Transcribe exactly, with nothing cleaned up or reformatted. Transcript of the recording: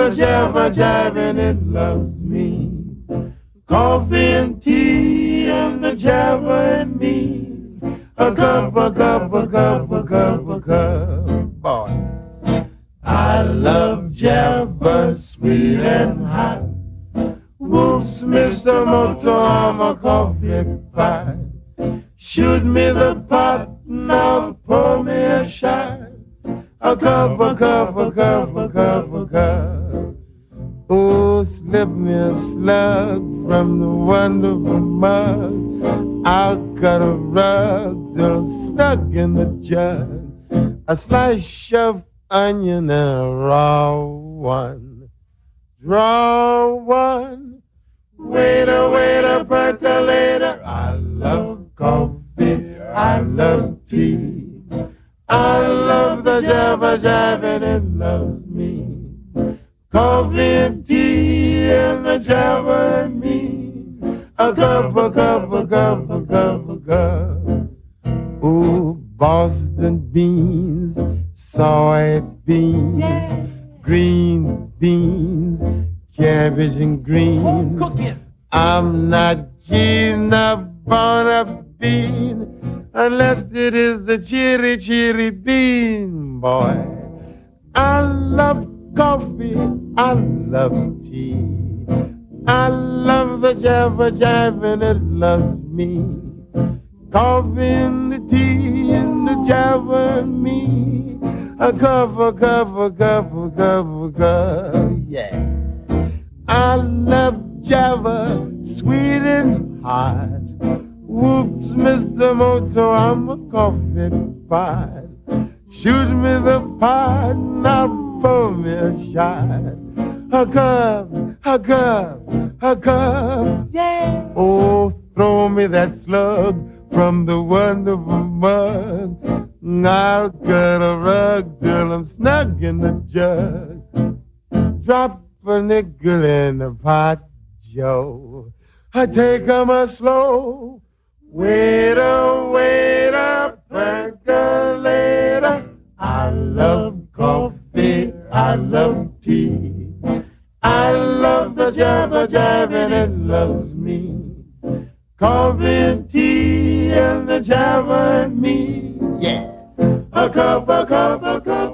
the jabba jive and it loves me. Coffee and tea and the jabba and me. A cup, a cup, a cup, a cup, a cup. Boy, I love jabba sweet and hot. Whoops, Mister Moto, I'm a coffee pot. Shoot me the pot, now pour me a shot. A cup, a cup, a cup, a cup, a cup. Oh, slip me a slug from the wonderful mug. I'll cut a rug till I'm snug in the jug. A slice of onion and a raw one. Draw one. Waiter, waiter, percolator. I love coffee, I love tea. I love the jabba jive and it loves me. Coffee and tea and the jabba and me. A cup, a cup, a cup, a cup, a cup. Oh, Boston beans, soybeans, yeah. Green beans, cabbage and greens. Oh, I'm not keen upon a bean unless it is the cheery, cheery bean, boy. I love coffee, I love tea. I love the jabba jive and it loves me. Coffee and the tea and the jabba and me. A cup, a cup, a cup, a cup, a cup, yeah. I love java, sweet and hot. Whoops, Mister Moto, I'm a coffee pot. Shoot me the pot, now pour me a shot. A cup, a cup, a cup, yeah. Oh, throw me that slug from the wonderful mug. I'll cut a rug till I'm snug in the jug. Drop a nickel in the pot, Joe. I take 'em a slow. Waiter, waiter, percolator. I love coffee, I love tea. I love the jabba jive and it loves me. Coffee and tea and the jabba and me. Yeah. A cup, a cup, a cup.